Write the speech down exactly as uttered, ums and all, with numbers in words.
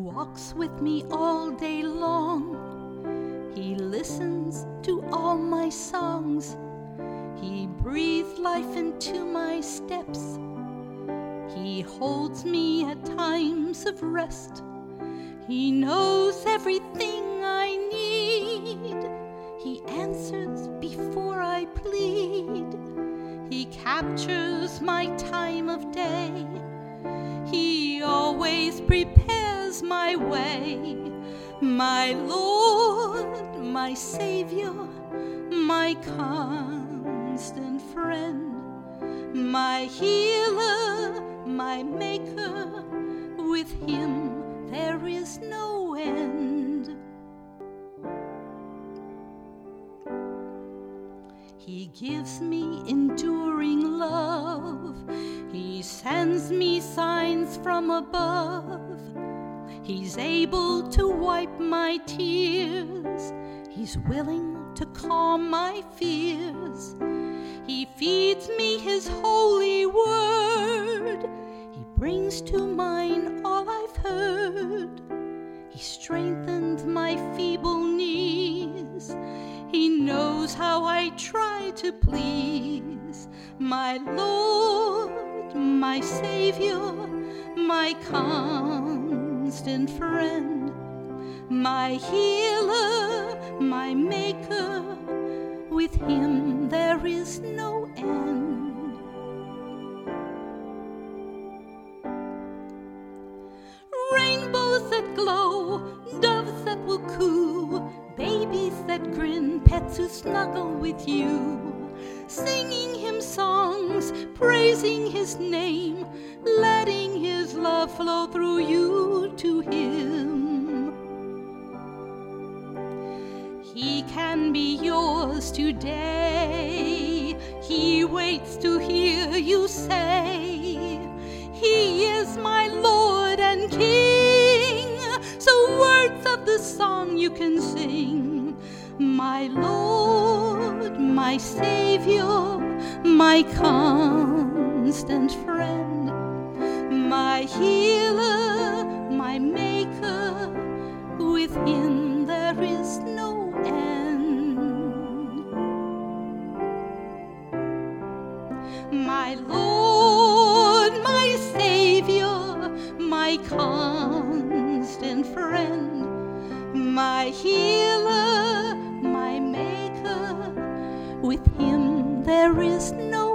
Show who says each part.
Speaker 1: walks with me all day long. He listens to all my songs. He breathes life into my steps. He holds me at times of rest. He knows everything I need. He answers before I plead. He captures my time of day. He always prepares my way. My Lord, my Savior, my constant friend, my healer, my maker. With him there is no end. He gives me enduring love. He sends me signs from above. He's able to wipe my tears. He's willing to calm my fears. He feeds me his holy word. He brings to mind all I've heard. He strengthens my feeble knees. He knows how I try to please. My Lord, my Savior, my constant friend, my healer, my maker. With him there is no end. Rainbows that glow, doves that will coo, babies that grin, pets who snuggle with you, singing him songs, praising his name, letting his love flow through you to him. He can be yours today. He waits to hear you say, he is my Lord and King. So words of the song you can sing. My Lord, my Savior, my constant friend, my healer, my maker. With him there is no end. My Lord, my Savior, my constant friend, my healer, my maker. With him there is no